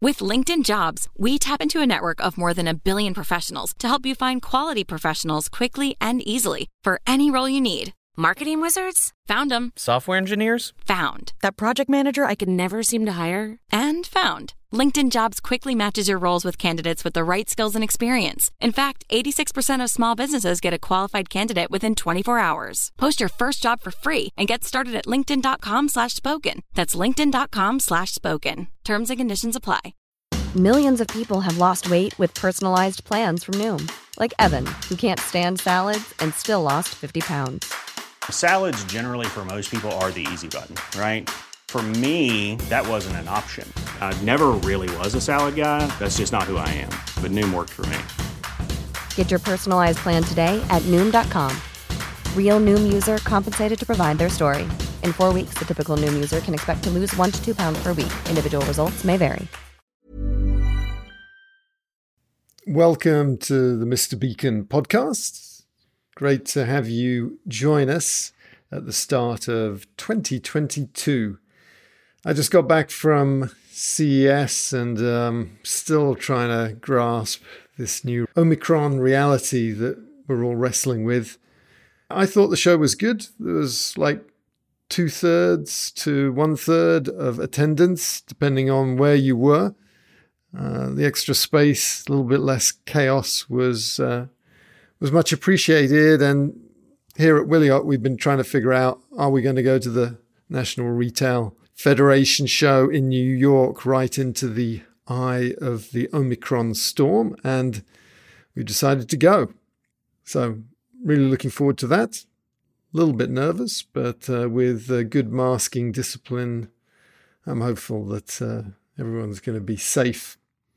With LinkedIn Jobs, we tap into a network of more than 1 billion professionals to help you find quality professionals quickly and easily for any role you need. Marketing wizards? Found them. Software engineers? Found. That project manager I could never seem to hire? And found. LinkedIn Jobs quickly matches your roles with candidates with the right skills and experience. In fact, 86% of small businesses get a qualified candidate within 24 hours. Post your first job for free and get started at linkedin.com/spoken. That's linkedin.com/spoken. Terms and conditions apply. Millions of people have lost weight with personalized plans from Noom. Like Evan, who can't stand salads and still lost 50 pounds. Salads generally for most people are the easy button, right? For me, that wasn't an option. I never really was a salad guy. That's just not who I am. But Noom worked for me. Get your personalized plan today at Noom.com. Real Noom user compensated to provide their story. In 4 weeks, the typical Noom user can expect to lose 1 to 2 pounds per week. Individual results may vary. Welcome to the Mr. Beacon podcast. Great to have you join us at the start of 2022. I just got back from CES and still trying to grasp this new Omicron reality that we're all wrestling with. I thought the show was good. There was like 2/3 to 1/3 of attendance, depending on where you were. The extra space, a little bit less chaos was much appreciated. And here at Wiliot, we've been trying to figure out, are we going to go to the National Retail Federation show in New York right into the eye of the Omicron storm? And we decided to go. So really looking forward to that. A little bit nervous, but with good masking discipline, I'm hopeful that everyone's going to be safe.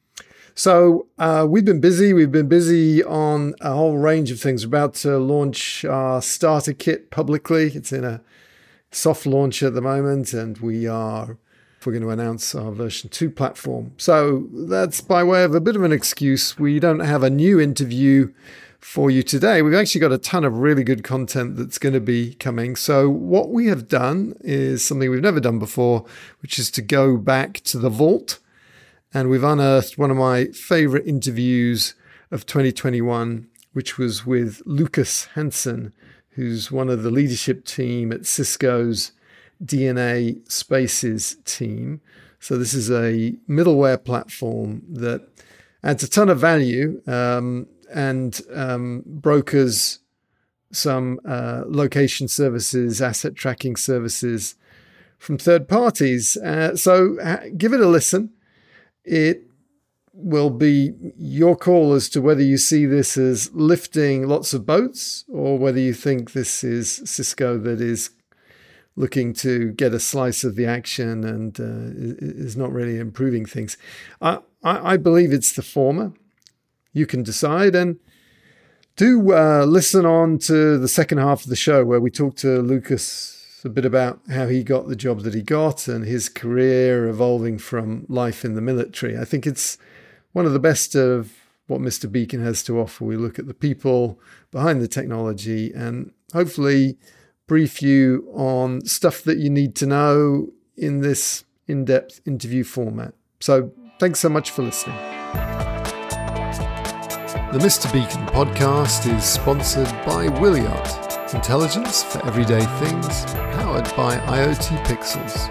So we've been busy. We've been busy on a whole range of things. We're about to launch our starter kit publicly. It's in a soft launch at the moment, and we're going to announce our version 2 platform. So that's by way of a bit of an excuse. We don't have a new interview for you today. We've actually got a ton of really good content that's going to be coming. So what we have done is something we've never done before, which is to go back to the vault. And we've unearthed one of my favorite interviews of 2021, which was with Lukas Hansson, who's one of the leadership team at Cisco's DNA Spaces team. So this is a middleware platform that adds a ton of value and brokers some location services, asset tracking services from third parties. So give it a listen. It will be your call as to whether you see this as lifting lots of boats or whether you think this is Cisco that is looking to get a slice of the action and is not really improving things. I believe it's the former. You can decide, and do listen on to the second half of the show where we talk to Lukas a bit about how he got the job that he got and his career evolving from life in the military. I think it's one of the best of what Mr. Beacon has to offer. We look at the people behind the technology and hopefully brief you on stuff that you need to know in this in-depth interview format. So thanks so much for listening. The Mr. Beacon podcast is sponsored by Wiliot. Intelligence for everyday things, powered by IoT Pixels.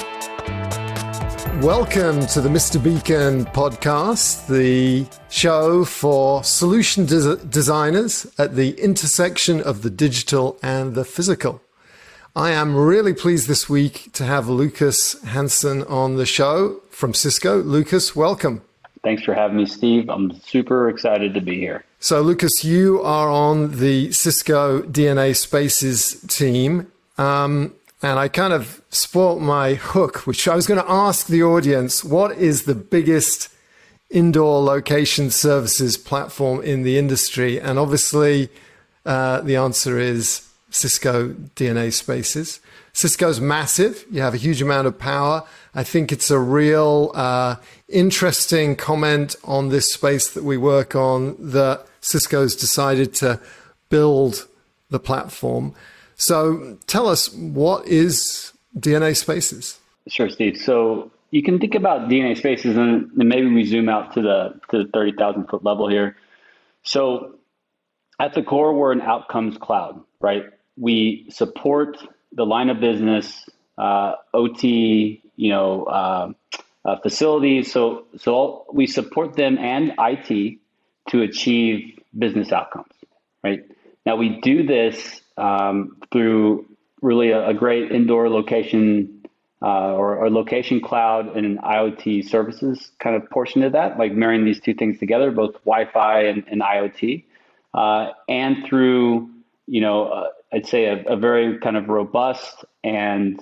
Welcome to the Mr. Beacon podcast, the show for solution designers at the intersection of the digital and the physical. I am really pleased this week to have Lukas Hansson on the show from Cisco. Lukas, welcome. Thanks for having me, Steve. I'm super excited to be here. So, Lukas, you are on the Cisco DNA Spaces team. And I kind of spoilt my hook, which I was going to ask the audience, what is the biggest indoor location services platform in the industry? And obviously, the answer is Cisco DNA Spaces. Cisco's massive. You have a huge amount of power. I think it's a real interesting comment on this space that we work on, that Cisco's decided to build the platform. So tell us, what is DNA Spaces? Sure, Steve. So, you can think about DNA Spaces, and maybe we zoom out to the 30,000 foot level here. So at the core, we're an outcomes cloud, right? We support the line of business, OT, facilities. So we support them and IT to achieve business outcomes, right? Now we do this through really a great indoor location or location cloud and an IoT services kind of portion of that, like marrying these two things together, both Wi-Fi and IoT, and through, I'd say a very kind of robust and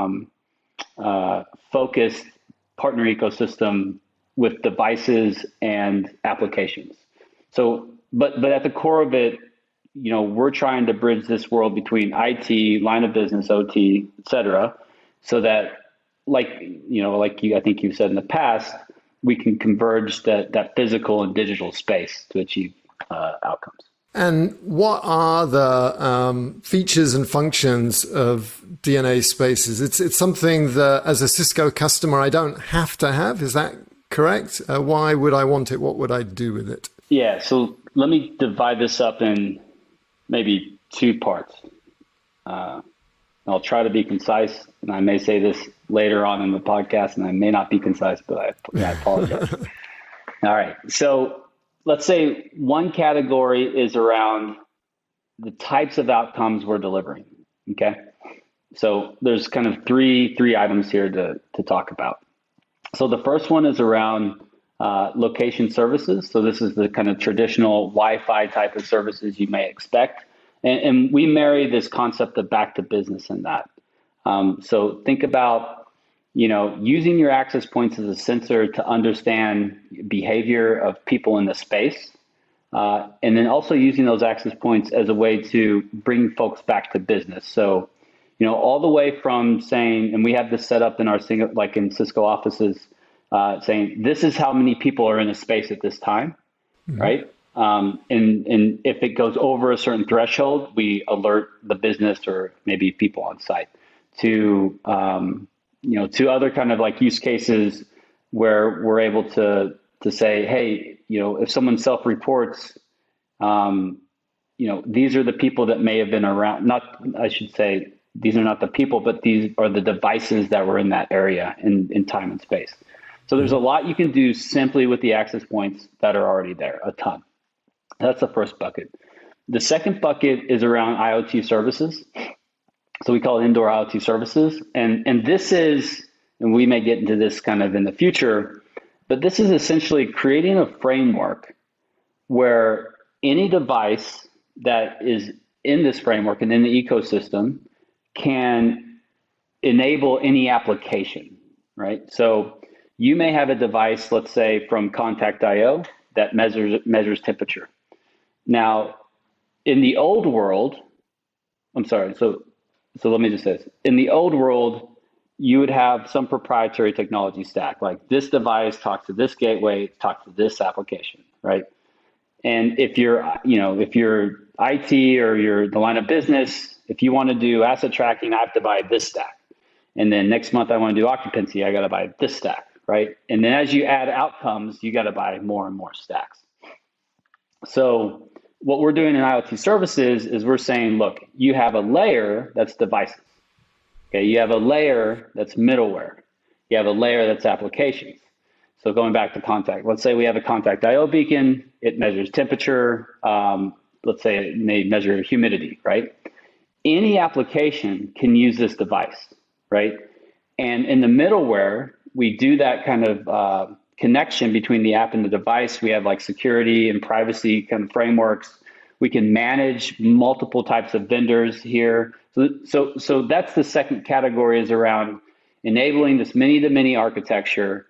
focused partner ecosystem with devices and applications. So, but at the core of it, we're trying to bridge this world between IT, line of business, OT, et cetera, so that I think you've said in the past, we can converge that physical and digital space to achieve outcomes. And what are the features and functions of DNA Spaces? It's something that, as a Cisco customer, I don't have to have. Is that correct? Why would I want it? What would I do with it? Yeah, so let me divide this up in maybe two parts. I'll try to be concise, and I may say this later on in the podcast, and I may not be concise, but I apologize. All right, so let's say one category is around the types of outcomes we're delivering, okay? So there's kind of three items here to talk about. So the first one is around location services. So this is the kind of traditional Wi-Fi type of services you may expect. And we marry this concept of back to business in that. So think about, using your access points as a sensor to understand behavior of people in the space. And then also using those access points as a way to bring folks back to business. So, all the way from saying, and we have this set up in our, like in Cisco offices, saying, this is how many people are in a space at this time, right? And if it goes over a certain threshold, we alert the business or maybe people on site to other kind of like use cases where we're able to say, hey, if someone self-reports, these are the people that may have been around. These are not the people, but these are the devices that were in that area in time and space. So there's a lot you can do simply with the access points that are already there, a ton. That's the first bucket. The second bucket is around IoT services. So we call it indoor IoT services. And this is, and we may get into this kind of in the future, but this is essentially creating a framework where any device that is in this framework and in the ecosystem can enable any application, right? So you may have a device, let's say from Contact.io, that measures temperature. Now, in the old world, so let me just say this. In the old world, you would have some proprietary technology stack, like this device talks to this gateway, talks to this application, right? And if you're IT or you're the line of business, if you want to do asset tracking, I have to buy this stack. And then next month I want to do occupancy, I got to buy this stack, right? And then as you add outcomes, you got to buy more and more stacks. So what we're doing in IoT services is we're saying, look, you have a layer that's devices. Okay, you have a layer that's middleware. You have a layer that's applications. So going back to Contact, let's say we have a Contact.io beacon. It measures temperature. Let's say it may measure humidity, right? Any application can use this device, right? And in the middleware, we do that kind of connection between the app and the device. We have like security and privacy kind of frameworks. We can manage multiple types of vendors here. So that's the second category, is around enabling this many-to-many architecture,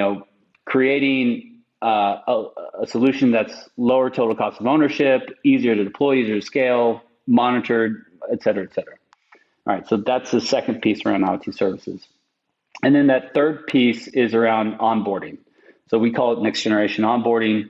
creating a solution that's lower total cost of ownership, easier to deploy, easier to scale, monitored, et cetera, et cetera. All right, so that's the second piece around IoT services. And then that third piece is around onboarding. So we call it next generation onboarding.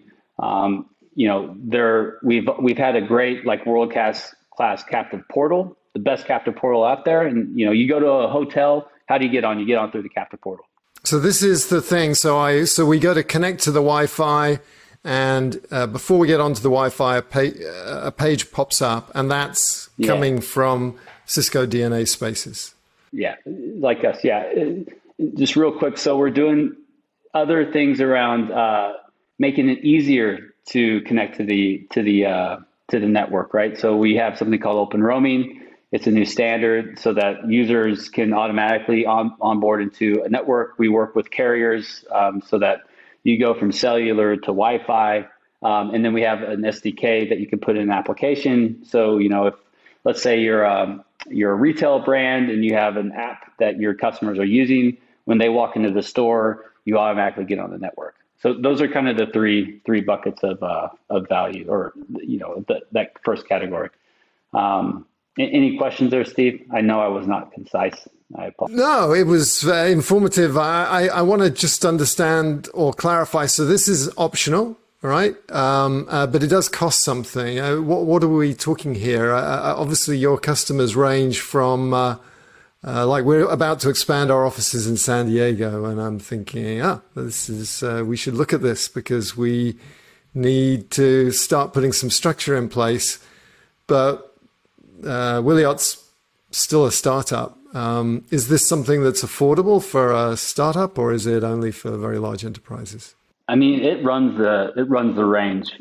We've had a great world-class captive portal, the best captive portal out there. And you go to a hotel, how do you get on? You get on through the captive portal. So this is the thing. So we go to connect to the Wi-Fi, and before we get onto the Wi-Fi, a page pops up, and that's coming from Cisco DNA Spaces. Yeah, like us. Yeah, just real quick. So we're doing other things around making it easier to connect to the network, right? So we have something called Open Roaming. It's a new standard so that users can automatically onboard into a network. We work with carriers so that you go from cellular to Wi-Fi. And then we have an SDK that you can put in an application. So, if let's say you're a retail brand and you have an app that your customers are using, when they walk into the store, you automatically get on the network. So those are kind of the three buckets of value, or, that first category. Any questions there, Steve? I know I was not concise. I apologize. No, it was informative. I want to just understand or clarify. So this is optional, right? But it does cost something. What are we talking here? Obviously, your customers range from, like we're about to expand our offices in San Diego, and I'm thinking, this is we should look at this because we need to start putting some structure in place. But Wiliot's still a startup. Is this something that's affordable for a startup, or is it only for very large enterprises? I mean, it runs the range.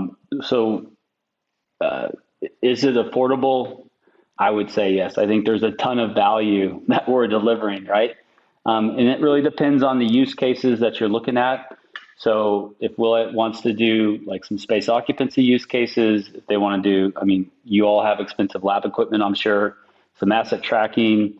Is it affordable? I would say yes. I think there's a ton of value that we're delivering, right? And it really depends on the use cases that you're looking at. So if Wiliot wants to do like some space occupancy use cases, if they want to do, you all have expensive lab equipment, I'm sure, some asset tracking,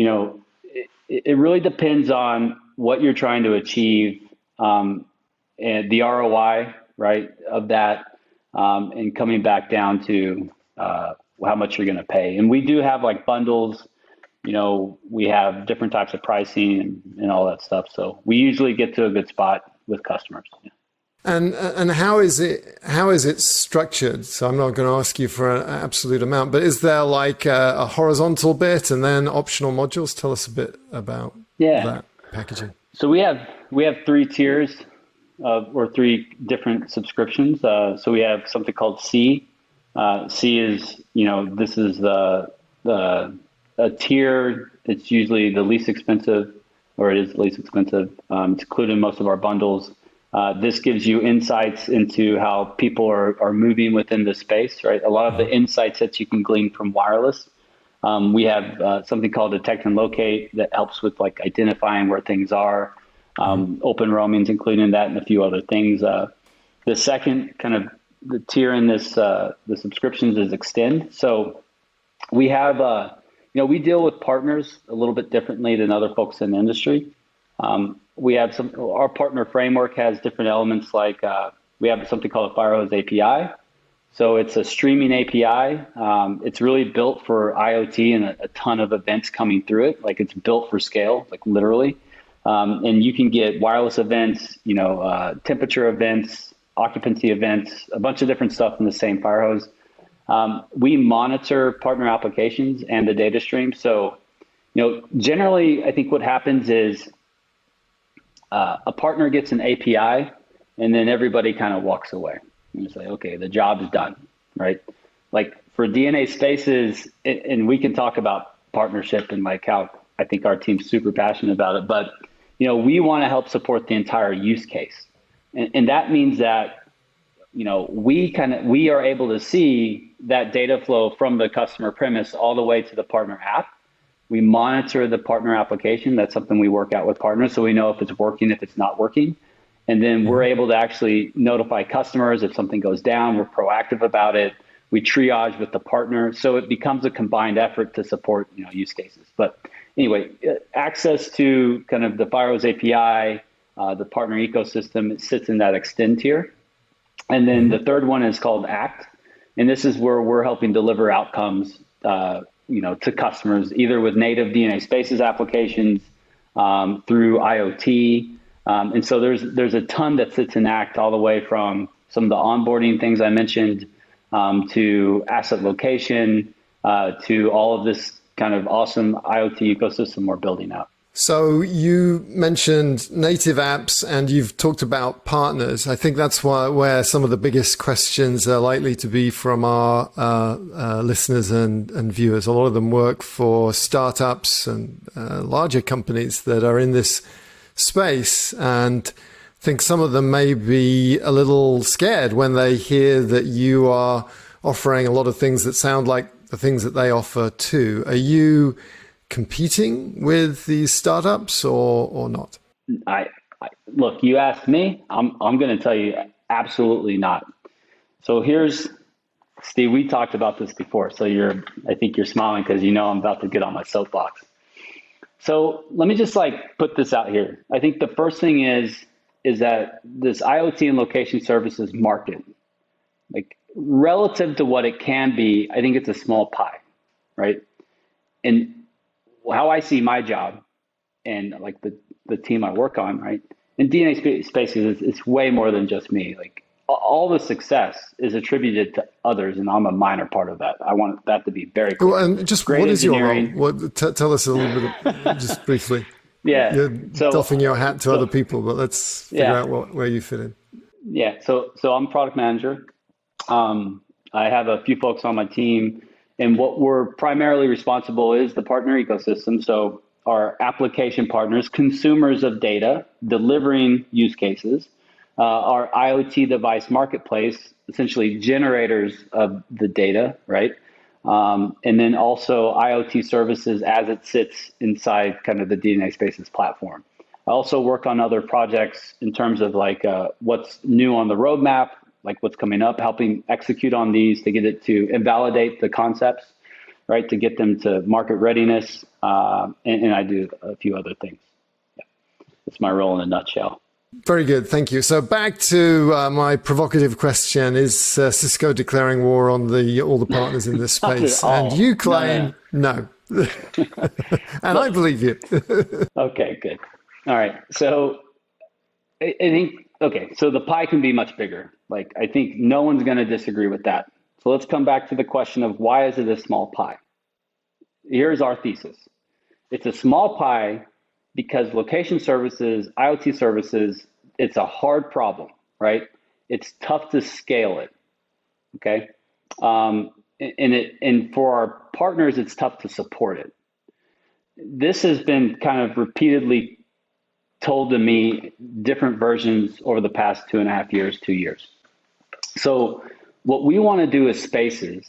it really depends on what you're trying to achieve and the ROI, right, of that, and coming back down to how much you're going to pay. And we do have like bundles, we have different types of pricing and all that stuff. So we usually get to a good spot with customers. Yeah. And how is it structured? So I'm not going to ask you for an absolute amount, but is there like a horizontal bit and then optional modules? Tell us a bit about that packaging. So we have 3 tiers or 3 different subscriptions. So we have something called C. C is, this is a tier. It's usually the least expensive, or it is the least expensive. It's included in most of our bundles. This gives you insights into how people are moving within the space, right? A lot of the insights that you can glean from wireless. We have something called Detect and Locate that helps with like identifying where things are. Open roaming's included in that and a few other things. The second kind of the tier in this, the subscriptions is Extend. So we have, we deal with partners a little bit differently than other folks in the industry. We have our partner framework has different elements like we have something called a Firehose API. So it's a streaming API. It's really built for IoT and a ton of events coming through it. Like it's built for scale, like literally. And you can get wireless events, temperature events, occupancy events, a bunch of different stuff in the same Firehose. We monitor partner applications and the data stream. So, generally, I think what happens is a partner gets an API, and then everybody kind of walks away. You say, okay, the job is done, right? Like for DNA Spaces, and we can talk about partnership and like how I think our team's super passionate about it, but we want to help support the entire use case, and that means that we are able to see that data flow from the customer premise all the way to the partner app. We monitor the partner application. That's something we work out with partners, so we know if it's working, if it's not working. And then we're able to actually notify customers if something goes down. We're proactive about it. We triage with the partner. So it becomes a combined effort to support use cases. But anyway, access to kind of the Firehose API, the partner ecosystem, it sits in that Extend tier. And then the third one is called Act. And this is where we're helping deliver outcomes to customers, either with native DNA Spaces applications, through IoT. And so there's a ton that sits in Act, all the way from some of the onboarding things I mentioned, to asset location, to all of this kind of awesome IoT ecosystem we're building out. So you mentioned native apps and you've talked about partners. I think that's where some of the biggest questions are likely to be from our listeners and viewers. A lot of them work for startups and larger companies that are in this space, and I think some of them may be a little scared when they hear that you are offering a lot of things that sound like the things that they offer too. Are you competing with these startups or not? I look, you asked me, I'm going to tell you absolutely not. So here's, Steve, we talked about this before. So I think you're smiling because you know I'm about to get on my soapbox. So let me just put this out here. I think the first thing is that this IoT and location services market, relative to what it can be, I think it's a small pie, right? And how I see my job and the team I work on, right? In DNA Spaces, it's way more than just me. All the success is attributed to others, and I'm a minor part of that. I want that to be very clear. Well, and just what is your role? Tell us a little bit, just briefly. Yeah. You're doffing your hat to other people, but let's figure out where you fit in. Yeah. So I'm product manager. I have a few folks on my team. And what we're primarily responsible is the partner ecosystem. So our application partners, consumers of data, delivering use cases, our IoT device marketplace, essentially generators of the data, right? And then also IoT services as it sits inside kind of the DNA Spaces platform. I also work on other projects in terms of what's new on the roadmap, what's coming up, helping execute on these to get it to invalidate the concepts, right? To get them to market readiness. And I do a few other things. Yeah. That's my role in a nutshell. Very good. Thank you. So back to my provocative question, is Cisco declaring war on all the partners in this space? And you claim no. And I believe you. Okay, good. All right. So I think, so the pie can be much bigger. I think no one's going to disagree with that. So let's come back to the question of why is it a small pie? Here's our thesis. It's a small pie because location services, IoT services, it's a hard problem, right? It's tough to scale it, okay? And for our partners, it's tough to support it. This has been kind of repeatedly told to me, different versions over the past 2.5 years, 2 years. So what we want to do as Spaces,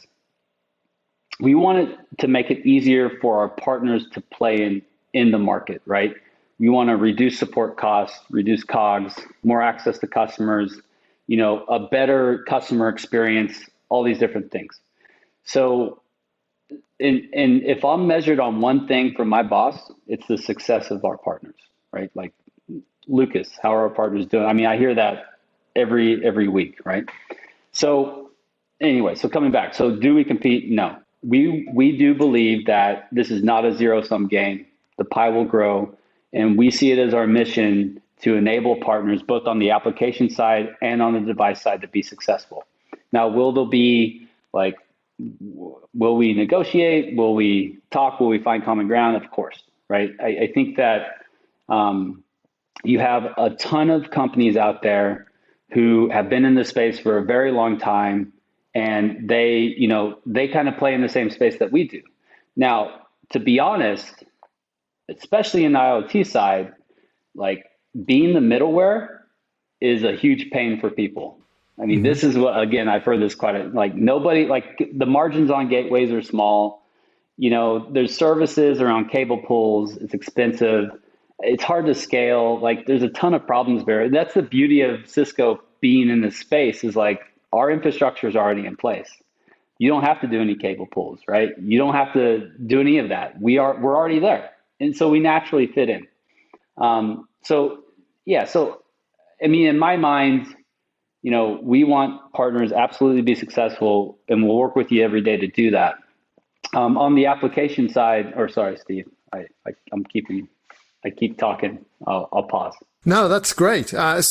we want it to make it easier for our partners to play in the market, right? We want to reduce support costs, reduce COGS, more access to customers, a better customer experience, all these different things. So, and if I'm measured on one thing from my boss, it's the success of our partners, right? Lucas, how are our partners doing? I mean, I hear that every week, right? So anyway, so coming back, so do we compete? No, we do believe that this is not a zero-sum game. The pie will grow, and we see it as our mission to enable partners both on the application side and on the device side to be successful. Now, will there be will we negotiate? Will we talk? Will we find common ground? Of course, right? I think that you have a ton of companies out there who have been in this space for a very long time, and they kind of play in the same space that we do. Now, to be honest, especially in the IoT side, being the middleware is a huge pain for people. I mean, this is what, again, I've heard this quite nobody, the margins on gateways are small. There's services around cable pulls. It's expensive. It's hard to scale. There's a ton of problems there. That's the beauty of Cisco being in this space is our infrastructure is already in place. You don't have to do any cable pulls, right? You don't have to do any of that. We're already there. And so we naturally fit in. So I mean, in my mind, we want partners absolutely to be successful, and we'll work with you every day to do that. On the application side, or sorry, Steve, I keep talking. I'll pause. No, that's great.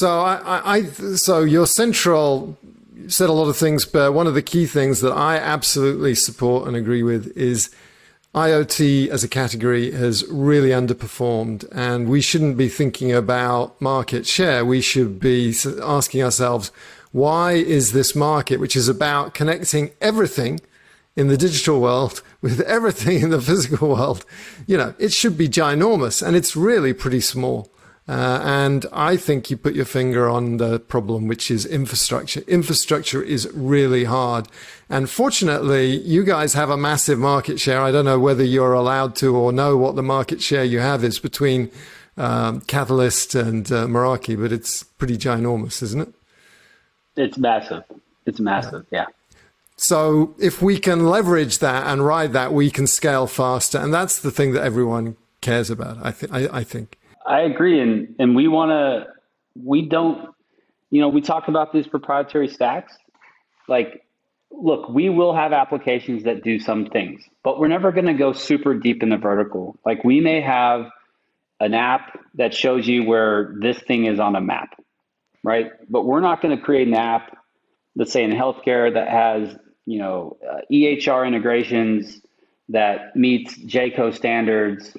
So your central, you said a lot of things, but one of the key things that I absolutely support and agree with is IoT as a category has really underperformed, and we shouldn't be thinking about market share. We should be asking ourselves, why is this market, which is about connecting everything in the digital world with everything in the physical world, it should be ginormous, and it's really pretty small. And I think you put your finger on the problem, which is infrastructure. Infrastructure is really hard. And fortunately, you guys have a massive market share. I don't know whether you're allowed to or know what the market share you have is between Catalyst and Meraki, but it's pretty ginormous, isn't it? It's massive. It's massive, yeah. So if we can leverage that and ride that, we can scale faster. And that's the thing that everyone cares about, I think. I agree. And we talk about these proprietary stacks. Like, look, we will have applications that do some things, but we're never going to go super deep in the vertical. Like, we may have an app that shows you where this thing is on a map, right? But we're not going to create an app, let's say in healthcare, that has, EHR integrations that meets JCO standards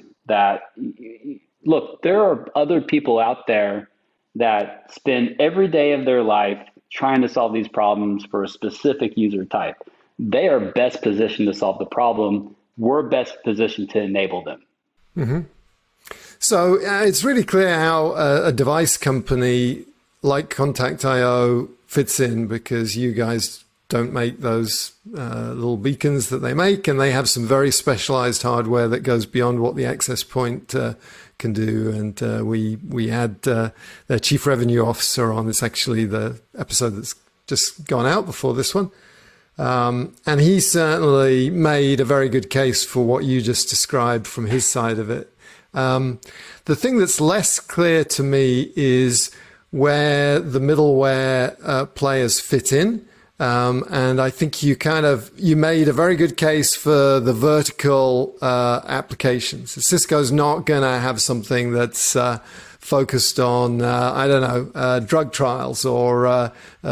Look, there are other people out there that spend every day of their life trying to solve these problems for a specific user type. They are best positioned to solve the problem. We're best positioned to enable them. Mm-hmm. So it's really clear how a device company like Contact.io fits in, because you guys don't make those little beacons that they make, and they have some very specialized hardware that goes beyond what the access point can do. And we had their chief revenue officer on. It's actually the episode that's just gone out before this one. And he certainly made a very good case for what you just described from his side of it. The thing that's less clear to me is where the middleware players fit in. And I think you made a very good case for the vertical applications. Cisco's not going to have something that's focused on, drug trials or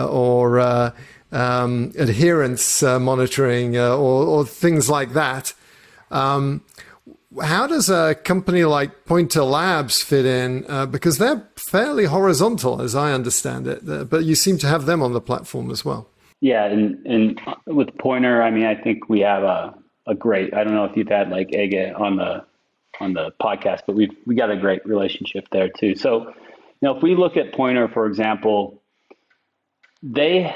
adherence monitoring or things like that. How does a company like Pointer Labs fit in? Because they're fairly horizontal, as I understand it, but you seem to have them on the platform as well. Yeah, and with Pointer, I think we have a great. I don't know if you've had like Ege on the podcast, but we got a great relationship there too. So, if we look at Pointer, for example, this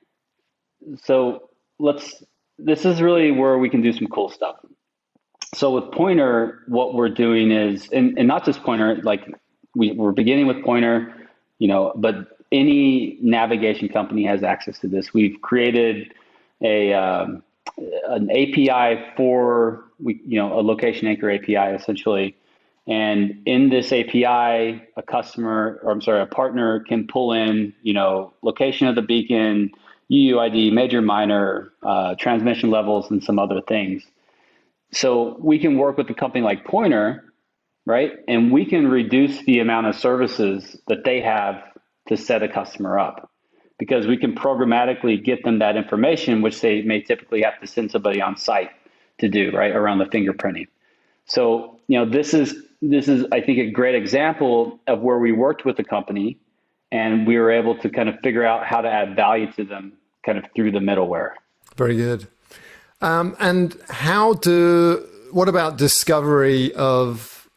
is really where we can do some cool stuff. So with Pointer, what we're doing is, and not just Pointer, like we're beginning with Pointer, but any navigation company has access to this. We've created an API for a location anchor API essentially. And in this API, a partner can pull in, location of the beacon, UUID, major, minor, transmission levels, and some other things. So we can work with a company like Pointer, right? And we can reduce the amount of services that they have to set a customer up, because we can programmatically get them that information, which they may typically have to send somebody on site to do, right, around the fingerprinting. So, this is, I think, a great example of where we worked with the company and we were able to kind of figure out how to add value to them kind of through the middleware. Very good. And what about discovery of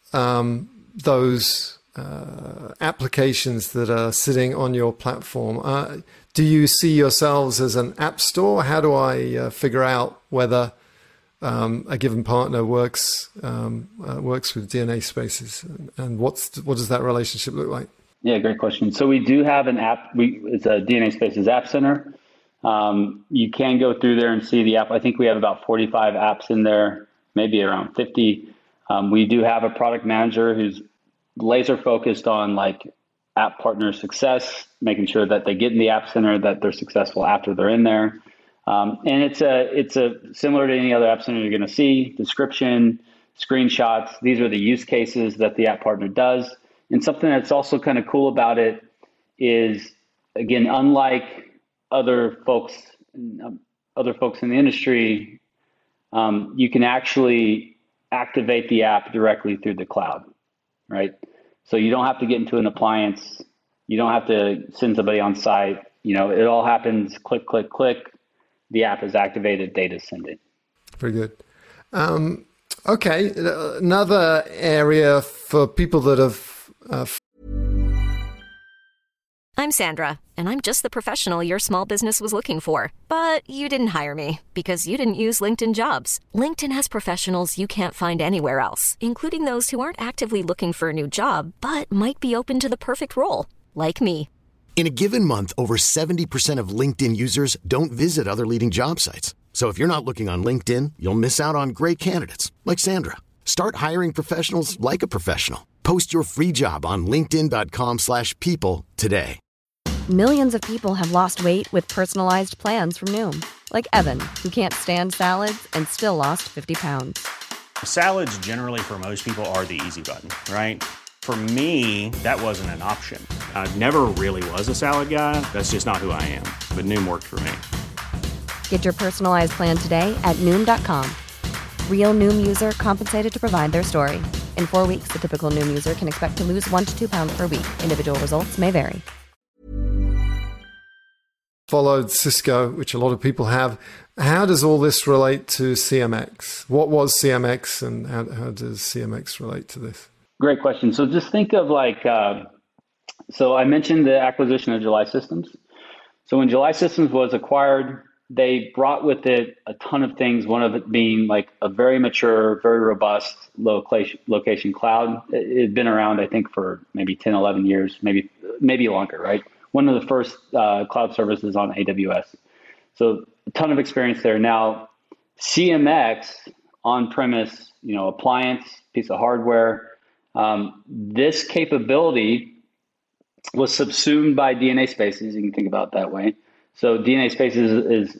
those applications that are sitting on your platform? Do you see yourselves as an app store? How do I figure out whether a given partner works with DNA Spaces, and what does that relationship look like? Yeah, great question. So we do have an app. It's a DNA Spaces App Center. You can go through there and see the app. I think we have about 45 apps in there, maybe around 50. We do have a product manager who's laser focused on like app partner success, making sure that they get in the App Center, that they're successful after they're in there. And it's similar to any other App Center you're going to see: description, screenshots. These are the use cases that the app partner does. And something that's also kind of cool about it is, again, unlike other folks in the industry, you can actually activate the app directly through the cloud, right? So you don't have to get into an appliance. You don't have to send somebody on site. It all happens, click, click, click. The app is activated, data sending. Very good. Okay, another area for people that have... I'm Sandra, and I'm just the professional your small business was looking for. But you didn't hire me because you didn't use LinkedIn Jobs. LinkedIn has professionals you can't find anywhere else, including those who aren't actively looking for a new job, but might be open to the perfect role, like me. In a given month, over 70% of LinkedIn users don't visit other leading job sites. So if you're not looking on LinkedIn, you'll miss out on great candidates like Sandra. Start hiring professionals like a professional. Post your free job on linkedin.com/people today. Millions of people have lost weight with personalized plans from Noom, like Evan, who can't stand salads and still lost 50 pounds. Salads generally for most people are the easy button, right? For me, that wasn't an option. I never really was a salad guy. That's just not who I am. But Noom worked for me. Get your personalized plan today at Noom.com. Real Noom user compensated to provide their story. In 4 weeks, the typical Noom user can expect to lose 1 to 2 pounds per week. Individual results may vary. Followed Cisco, which a lot of people have. How does all this relate to CMX? What was CMX and how does CMX relate to this? Great question. So just think of so I mentioned the acquisition of July Systems. So when July Systems was acquired, they brought with it a ton of things, one of it being like a very mature, very robust location cloud. It had been around, I think, for maybe 10, 11 years, maybe longer, right? One of the first cloud services on AWS. So a ton of experience there. Now, CMX on-premise, appliance, piece of hardware, this capability was subsumed by DNA Spaces. You can think about it that way. So DNA Spaces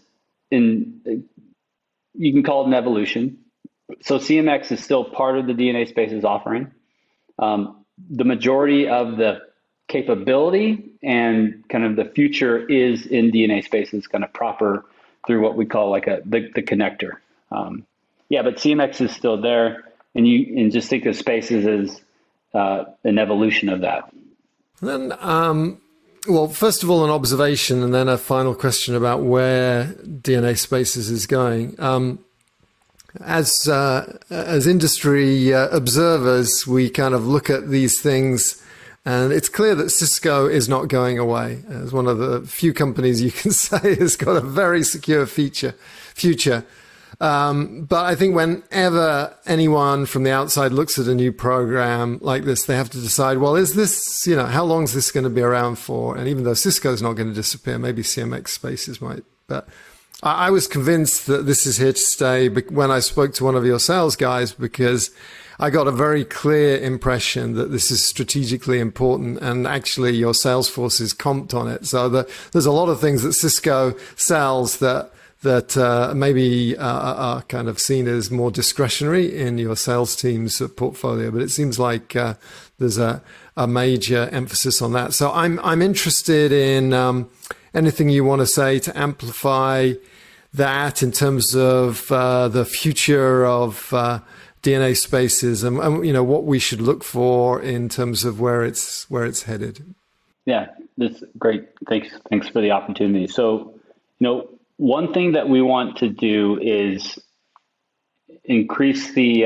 you can call it an evolution. So CMX is still part of the DNA Spaces offering. The majority of the capability and kind of the future is in DNA Spaces, kind of proper through what we call like the connector. But CMX is still there, and just think of Spaces as an evolution of that. And then, well, first of all, an observation, and then a final question about where DNA Spaces is going. As industry observers, we kind of look at these things, and it's clear that Cisco is not going away. As one of the few companies you can say has got a very secure future. But I think whenever anyone from the outside looks at a new program like this, they have to decide, well, is this, how long is this going to be around for? And even though Cisco's not going to disappear, maybe CMX Spaces might. But I was convinced that this is here to stay when I spoke to one of your sales guys, because I got a very clear impression that this is strategically important, and actually your sales force is comped on it. So there's a lot of things that Cisco sells that maybe are kind of seen as more discretionary in your sales team's portfolio, but it seems like there's a major emphasis on that. So I'm interested in anything you want to say to amplify that in terms of the future of DNA Spaces and what we should look for in terms of where it's headed. Yeah, that's great. Thanks for the opportunity. So, one thing that we want to do is increase we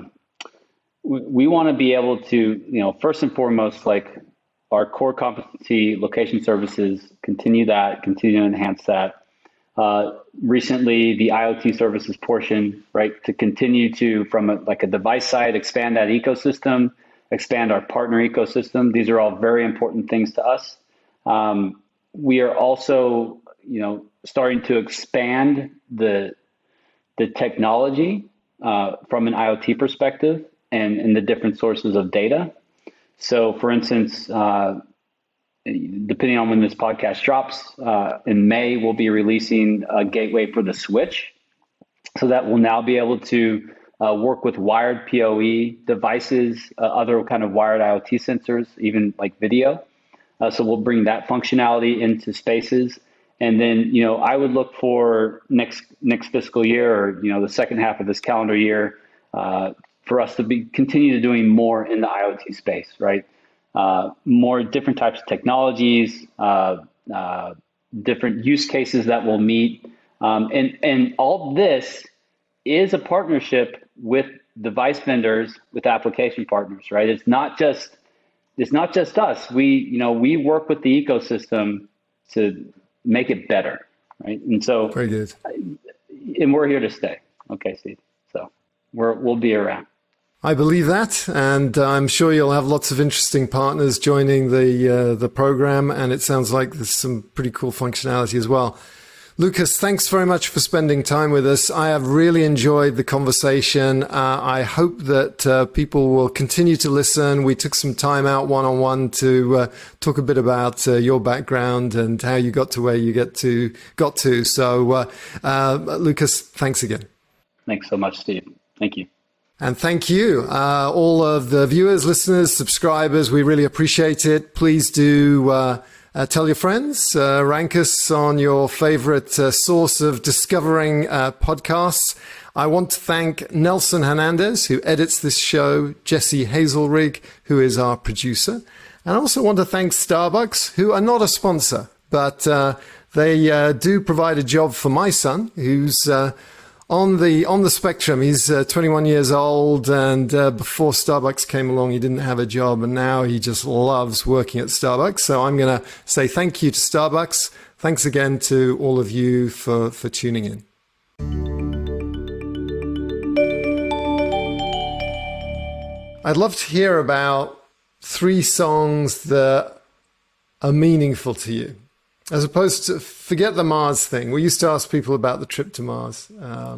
want to be able to, first and foremost, like our core competency, location services, continue to enhance that. Recently, the IoT services portion, right, to continue to, from a device side, expand that ecosystem, expand our partner ecosystem. These are all very important things to us. We are also, starting to expand the technology from an IoT perspective and the different sources of data. So, for instance, depending on when this podcast drops, in May, we'll be releasing a gateway for the switch. So that will now be able to work with wired PoE devices, other kind of wired IoT sensors, even like video. So we'll bring that functionality into Spaces. And then, I would look for next fiscal year, or, the second half of this calendar year, for us to continue to doing more in the IoT space, right? More different types of technologies, different use cases that we'll meet. And all this is a partnership with device vendors, with application partners, right? It's not just us. We work with the ecosystem to make it better, right? And so, very good. And we're here to stay. Okay, Steve. So we'll be around. I believe that, and I'm sure you'll have lots of interesting partners joining the program, and it sounds like there's some pretty cool functionality as well. Lucas, thanks very much for spending time with us. I have really enjoyed the conversation. I hope that people will continue to listen. We took some time out one-on-one to talk a bit about your background and how you got to where you got to. So, Lucas, thanks again. Thanks so much, Steve. Thank you. And thank you, all of the viewers, listeners, subscribers. We really appreciate it. Please do tell your friends, rank us on your favorite source of discovering podcasts. I want to thank Nelson Hernandez, who edits this show, Jesse Hazelrig, who is our producer. And I also want to thank Starbucks, who are not a sponsor, but they do provide a job for my son, who's on the spectrum. He's 21 years old, and before Starbucks came along, he didn't have a job, and now he just loves working at Starbucks. So I'm going to say thank you to Starbucks. Thanks again to all of you for tuning in. I'd love to hear about 3 songs that are meaningful to you. As opposed to, forget the Mars thing. We used to ask people about the trip to Mars.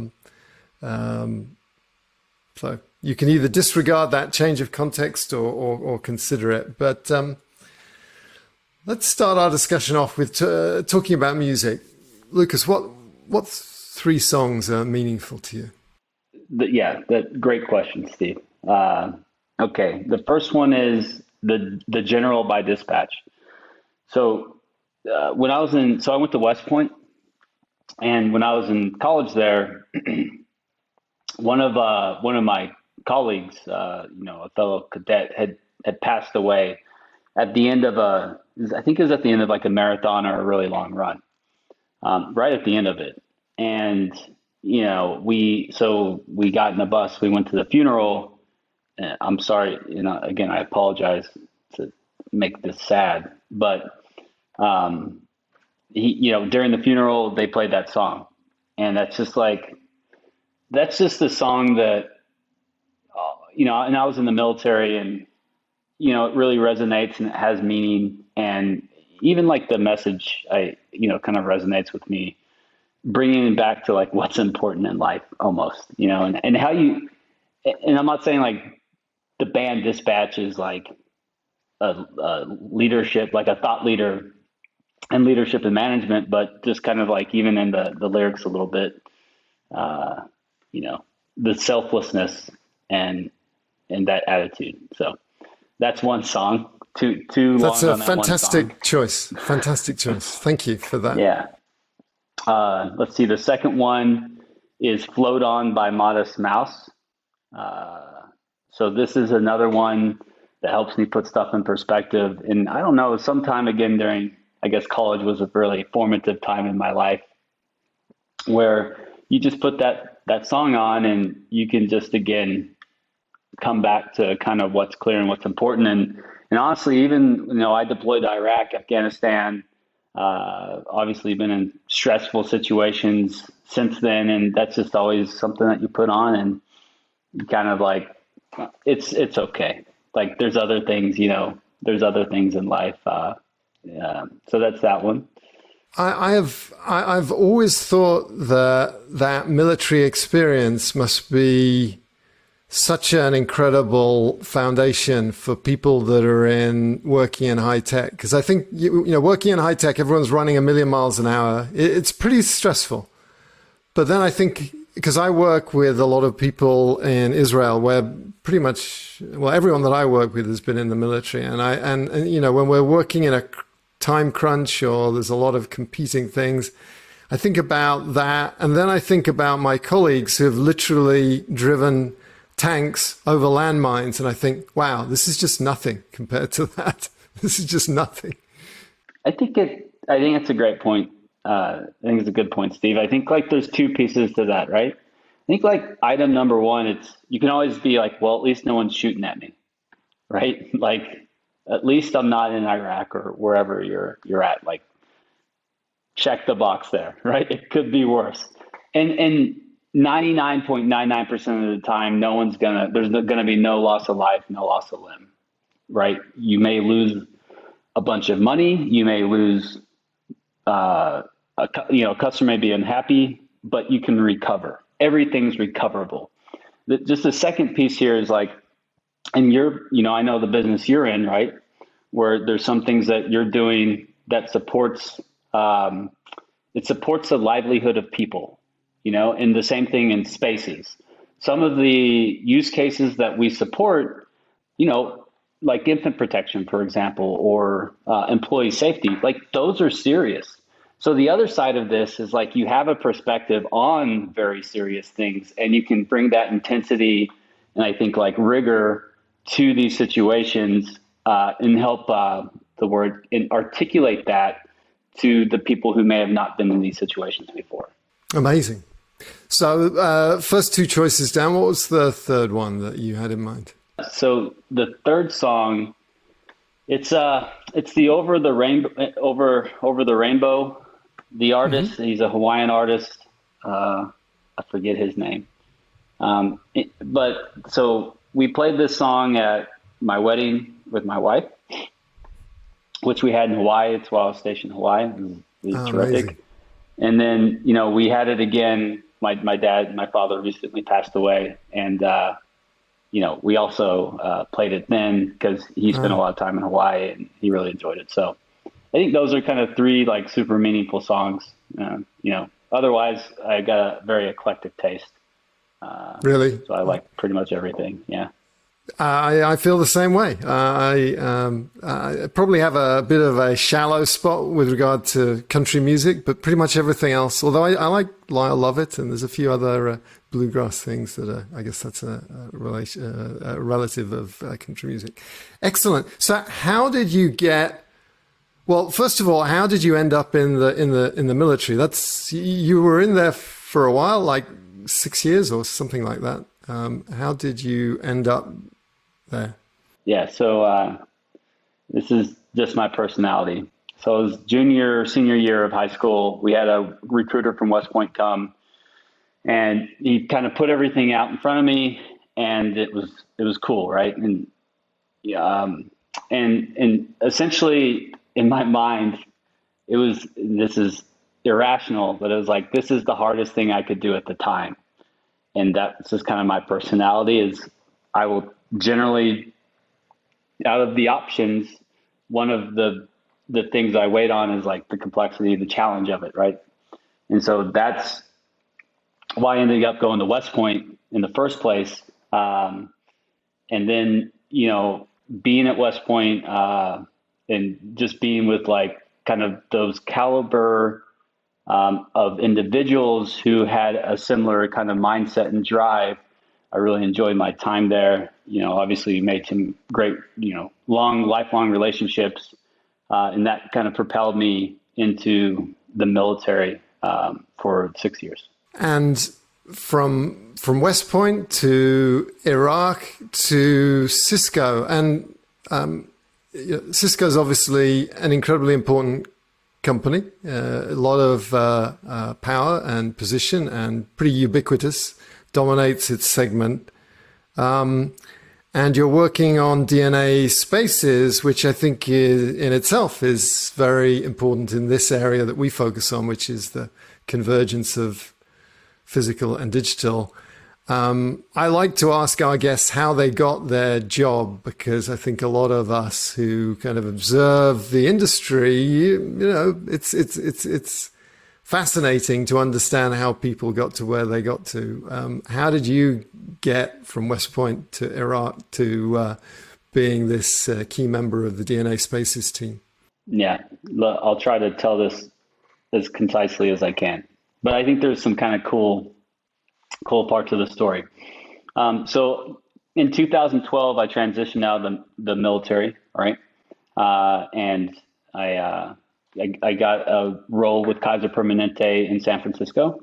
So you can either disregard that change of context or consider it. But let's start our discussion off with talking about music. Lucas, what 3 songs are meaningful to you? Great question, Steve. Okay, the first one is the General by Dispatch. So I went to West Point, and when I was in college there, one of my colleagues, a fellow cadet, had passed away at the end of a marathon or a really long run, right at the end of it. And we got in the bus, we went to the funeral. I'm sorry, again, I apologize to make this sad, but during the funeral, they played that song, and that's just the song that, and I was in the military, and, it really resonates and it has meaning. And even like the message, kind of resonates with me, bringing it back to like what's important in life almost, and how you, and I'm not saying like the band Dispatch is like a leadership, like a thought leader and leadership and management, but just kind of like even in the lyrics a little bit, the selflessness and that attitude. So that's one song. Too that's long. That's a fantastic choice. Fantastic choice. Thank you for that. Yeah. Let's see. The second one is "Float On" by Modest Mouse. So this is another one that helps me put stuff in perspective. And I don't know, sometime again during, I guess college was a really formative time in my life where you just put that song on and you can just, again, come back to kind of what's clear and what's important. And honestly, even, I deployed to Iraq, Afghanistan, obviously been in stressful situations since then. And that's just always something that you put on and you kind of like, it's okay. Like there's other things, there's other things in life. So that's that one. I've always thought that military experience must be such an incredible foundation for people that are working in high tech. Because I think working in high tech, everyone's running 1,000,000 miles an hour. It's pretty stressful. But then I think, because I work with a lot of people in Israel, where pretty much, everyone that I work with has been in the military, and when we're working in a time crunch or there's a lot of competing things, I think about that, and then I think about my colleagues who have literally driven tanks over landmines, and I think, wow, this is just nothing compared to that. This is just nothing. I think it's a great point. I think it's a good point, Steve. I think like there's two pieces to that, right? I think like item number one, you can always be like, well, at least no one's shooting at me, right? Like at least I'm not in Iraq or wherever you're at. Like check the box there, right? It could be worse. And 99.99% of the time, there's gonna be no loss of life, no loss of limb, right? You may lose a bunch of money. You may lose, a customer may be unhappy, but you can recover. Everything's recoverable. Just the second piece here is like, and I know the business you're in, right? Where there's some things that you're doing that supports the livelihood of people, and the same thing in spaces. Some of the use cases that we support, like infant protection, for example, or employee safety, like those are serious. So the other side of this is like you have a perspective on very serious things, and you can bring that intensity and I think like rigor to these situations and help and articulate that to the people who may have not been in these situations before. Amazing. So first two choices down. What was the third one that you had in mind? So the third song, it's the Over the Rainbow. The artist, mm-hmm. He's a Hawaiian artist. I forget his name. But so we played this song at my wedding with my wife, which we had in Hawaii. It's while I was stationed in Hawaii. It was terrific. Amazing. And then, we had it again. My father recently passed away. And, we also played it then because he spent a lot of time in Hawaii and he really enjoyed it. So I think those are kind of three like super meaningful songs. Otherwise I got a very eclectic taste. Really? So I like pretty much everything. Yeah. I feel the same way. I probably have a bit of a shallow spot with regard to country music, but pretty much everything else. Although I like Lyle Lovett, and there's a few other bluegrass things that I guess that's a relative of country music. Excellent. So, how did you get? Well, first of all, how did you end up in the military? You were in there for a while, like 6 years or something like that. How did you end up there? Yeah, so this is just my personality. So it was senior year of high school. We had a recruiter from West Point come, and he kind of put everything out in front of me, and it was cool, right? And and essentially in my mind, this is irrational, but it was like, this is the hardest thing I could do at the time. And that's just kind of my personality is I will generally, out of the options, one of the things I wait on is like the complexity, the challenge of it, right? And so that's why I ended up going to West Point in the first place. And then, being at West Point and just being with like kind of those caliber of individuals who had a similar kind of mindset and drive. I really enjoyed my time there. Obviously made some great, lifelong relationships. And that kind of propelled me into the military for 6 years. And from West Point to Iraq to Cisco, and Cisco is obviously an incredibly important company, a lot of power and position, and pretty ubiquitous, dominates its segment. And you're working on DNA spaces, which I think in itself is very important in this area that we focus on, which is the convergence of physical and digital. I like to ask our guests how they got their job, because I think a lot of us who kind of observe the industry, it's fascinating to understand how people got to where they got to. How did you get from West Point to Iraq to being this key member of the DNA Spaces team? Yeah, I'll try to tell this as concisely as I can, but I think there's some kind of cool parts of the story. So in 2012, I transitioned out of the military, right? And I got a role with Kaiser Permanente in San Francisco.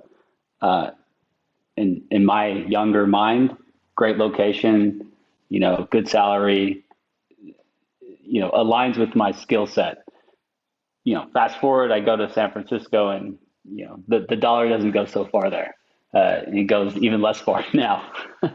In my younger mind, great location, good salary, aligns with my skill set. Fast forward, I go to San Francisco and, the dollar doesn't go so far there. It goes even less far now.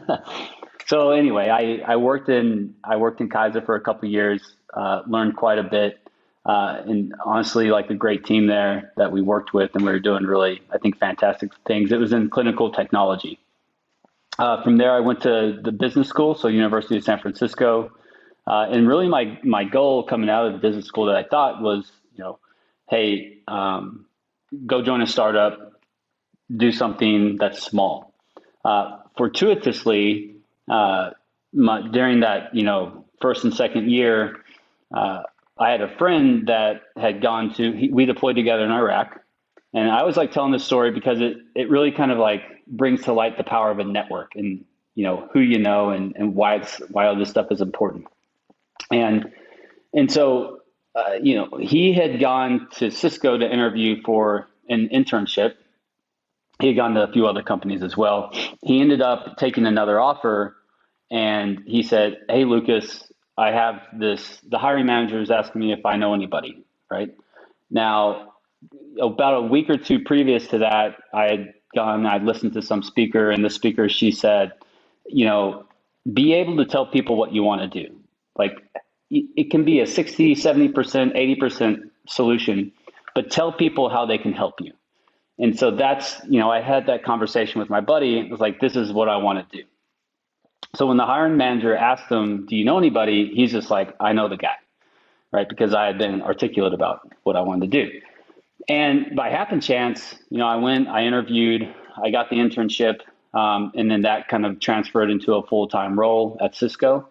So anyway, I worked in Kaiser for a couple of years, learned quite a bit, and honestly, like a great team there that we worked with, and we were doing really, I think, fantastic things. It was in clinical technology. From there, I went to the business school, so University of San Francisco, and really my goal coming out of the business school that I thought was, hey, go join a startup, do something that's small. Fortuitously, during that, first and second year, I had a friend that had we deployed together in Iraq. And I always like telling this story because it really kind of like brings to light the power of a network and, who and why all this stuff is important. And so, he had gone to Cisco to interview for an internship. He had gone to a few other companies as well. He ended up taking another offer, and he said, "Hey, Lucas, I have the hiring manager is asking me if I know anybody," right? Now, about a week or two previous to that, I'd listened to some speaker, and the speaker, she said, be able to tell people what you want to do. Like, it can be a 60, 70%, 80% solution, but tell people how they can help you. And so that's, I had that conversation with my buddy. It was like, this is what I want to do. So when the hiring manager asked him, do you know anybody? He's just like, I know the guy, right? Because I had been articulate about what I wanted to do. And by happen chance, I went, I interviewed, I got the internship, and then that kind of transferred into a full-time role at Cisco.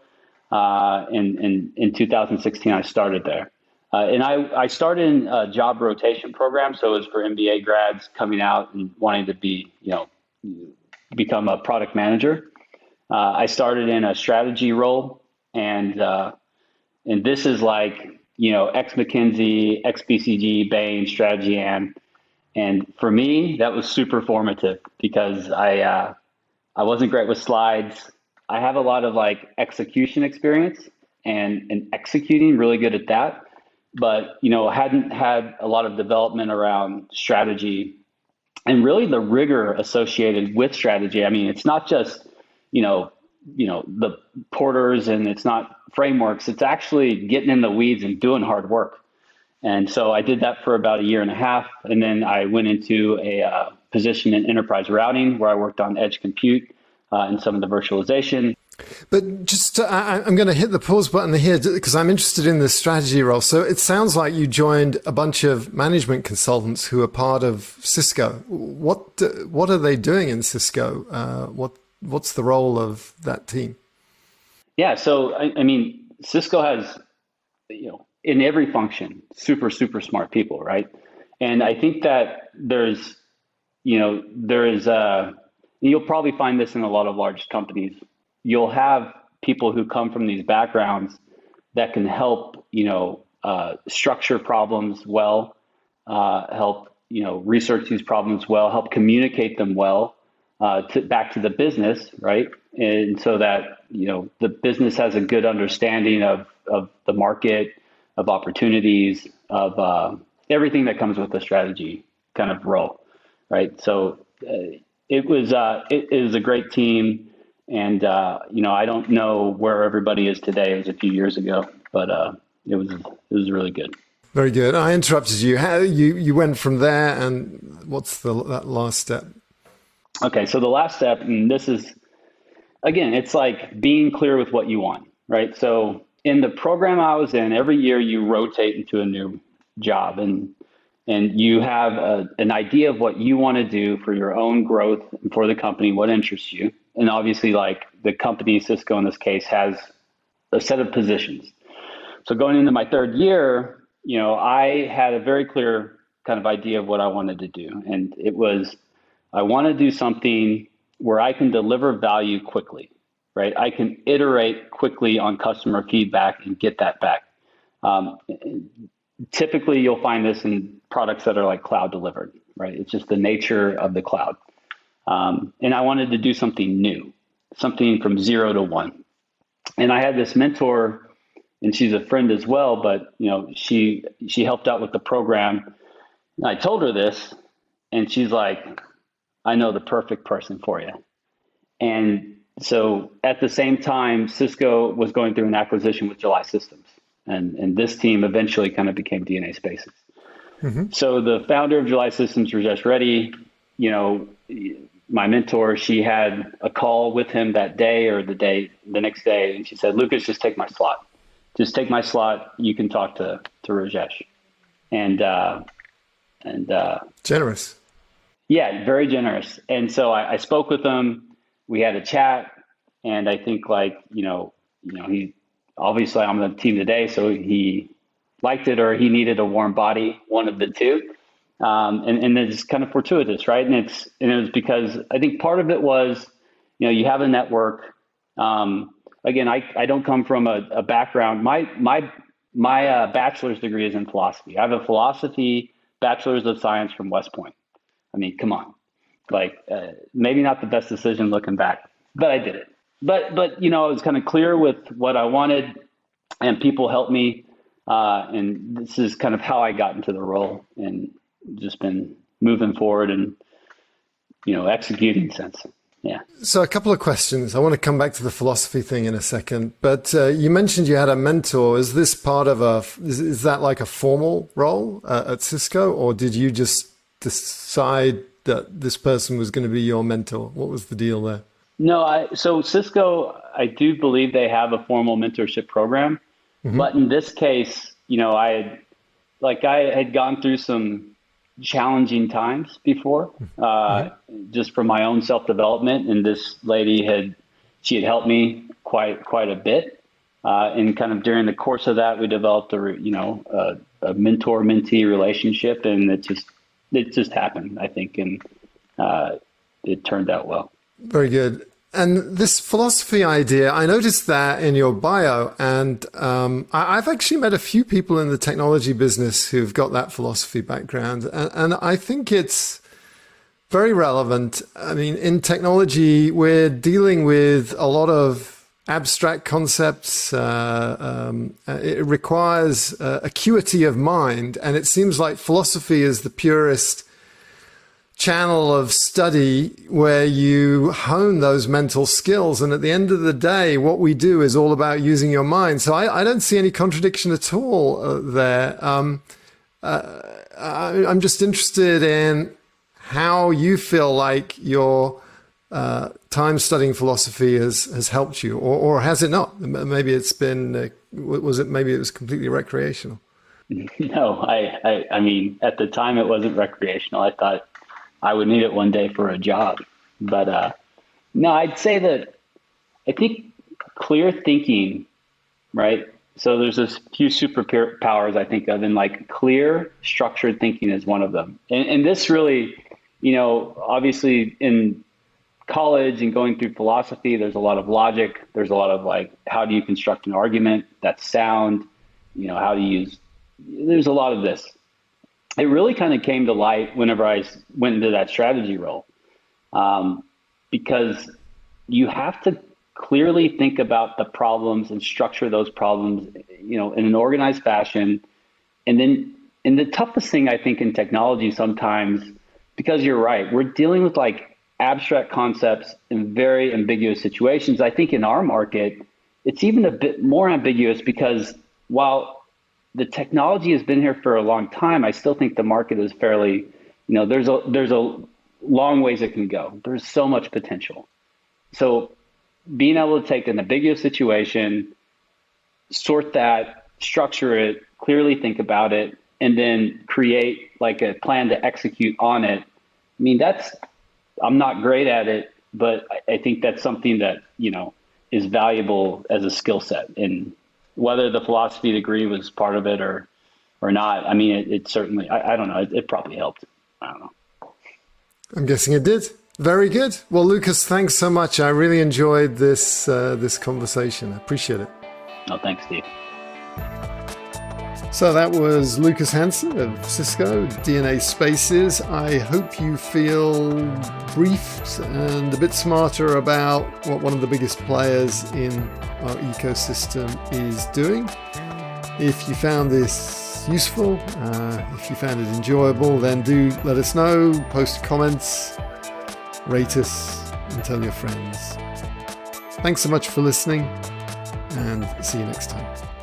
In 2016, I started there. And I started in a job rotation program. So it was for MBA grads coming out and wanting to become a product manager. I started in a strategy role, and this is like, ex McKinsey, ex BCG, Bain, Strategy, and for me, that was super formative because I wasn't great with slides. I have a lot of like execution experience and executing, really good at that. But, hadn't had a lot of development around strategy and really the rigor associated with strategy. I mean, it's not just, the porters and it's not frameworks. It's actually getting in the weeds and doing hard work. And so I did that for about a year and a half. And then I went into a position in enterprise routing where I worked on edge compute and some of the virtualization. But just, I'm going to hit the pause button here because I'm interested in the strategy role. So it sounds like you joined a bunch of management consultants who are part of Cisco. What are they doing in Cisco? What's the role of that team? Yeah, so I mean, Cisco has, in every function, super, super smart people, right? And I think that there's, you'll probably find this in a lot of large companies. You'll have people who come from these backgrounds that can help, structure problems well, help, research these problems well, help communicate them well back to the business, right? And so that, the business has a good understanding of the market, of opportunities, of everything that comes with the strategy kind of role, right? So it was a great team. And, I don't know where everybody is today. It was a few years ago, but it was really good. Very good. I interrupted you. How you went from there, and what's that last step? Okay, so the last step, and this is, again, it's like being clear with what you want, right? So in the program I was in, every year you rotate into a new job, and you have an idea of what you want to do for your own growth and for the company, what interests you. And obviously, like the company, Cisco in this case, has a set of positions. So going into my third year, I had a very clear kind of idea of what I wanted to do. And it was, I want to do something where I can deliver value quickly. right? I can iterate quickly on customer feedback and get that back. Typically, you'll find this in products that are like cloud delivered, right? It's just the nature of the cloud. And I wanted to do something new, something from 0 to 1. And I had this mentor, and she's a friend as well, but she helped out with the program. And I told her this, and she's like, I know the perfect person for you. And so at the same time, Cisco was going through an acquisition with July Systems. And this team eventually kind of became DNA Spaces. Mm-hmm. So the founder of July Systems, Rajesh Reddy, my mentor, she had a call with him that day or the next day. And she said, Lucas, just take my slot. Just take my slot. You can talk to Rajesh. And generous. Yeah, very generous. And so I spoke with him. We had a chat, and I think he obviously I'm on the team today, so he liked it or he needed a warm body, one of the two. And it's kind of fortuitous, right? And it was because I think part of it was, you have a network. Again, I don't come from a background. My bachelor's degree is in philosophy. I have a philosophy bachelor's of science from West Point. I mean, come on, maybe not the best decision looking back, but I did it. But I was kind of clear with what I wanted, and people helped me. And this is kind of how I got into the role, and just been moving forward and executing since. Yeah. So a couple of questions. I want to come back to the philosophy thing in a second, but you mentioned you had a mentor. Is this part of is that like a formal role at Cisco, or did you just decide that this person was going to be your mentor? What was the deal there? No, so Cisco, I do believe they have a formal mentorship program, mm-hmm. But in this case, I had gone through some challenging times before, just for my own self-development. And this lady had helped me quite a bit. And kind of during the course of that, we developed a mentor-mentee relationship, and it just happened, I think. And it turned out well. Very good. And this philosophy idea, I noticed that in your bio, and I've actually met a few people in the technology business who've got that philosophy background, and I think it's very relevant. I mean, in technology, we're dealing with a lot of abstract concepts. It requires acuity of mind, and it seems like philosophy is the purest channel of study where you hone those mental skills. And at the end of the day, what we do is all about using your mind. So I don't see any contradiction at all there. I'm just interested in how you feel like your time studying philosophy has helped you, or has it not? Maybe it's been, maybe it was completely recreational? No, I mean, at the time it wasn't recreational. I thought I would need it one day for a job. But no, I'd say that I think clear thinking, right? So there's a few superpowers I think of, and clear, structured thinking is one of them. And this really, obviously in college and going through philosophy, there's a lot of logic. There's a lot of how do you construct an argument that's sound? How do you use, there's a lot of this. It really kind of came to light whenever I went into that strategy role, because you have to clearly think about the problems and structure those problems, in an organized fashion. And the toughest thing I think in technology sometimes, because you're right, we're dealing with abstract concepts in very ambiguous situations. I think in our market, it's even a bit more ambiguous because while the technology has been here for a long time, I still think the market is fairly, there's a long ways it can go. There's so much potential. So being able to take an ambiguous situation, sort that, structure it, clearly think about it, and then create a plan to execute on it. I mean, I'm not great at it, but I think that's something that, is valuable as a skill set. And whether the philosophy degree was part of it or not, I mean, it certainly, I don't know, it probably helped. I don't know. I'm guessing it did. Very good. Well, Lucas, thanks so much. I really enjoyed this conversation. I appreciate it. Oh, thanks, Steve. So that was Lucas Hansen of Cisco DNA Spaces. I hope you feel briefed and a bit smarter about what one of the biggest players in our ecosystem is doing. If you found this useful, if you found it enjoyable, then do let us know, post comments, rate us, and tell your friends. Thanks so much for listening, and see you next time.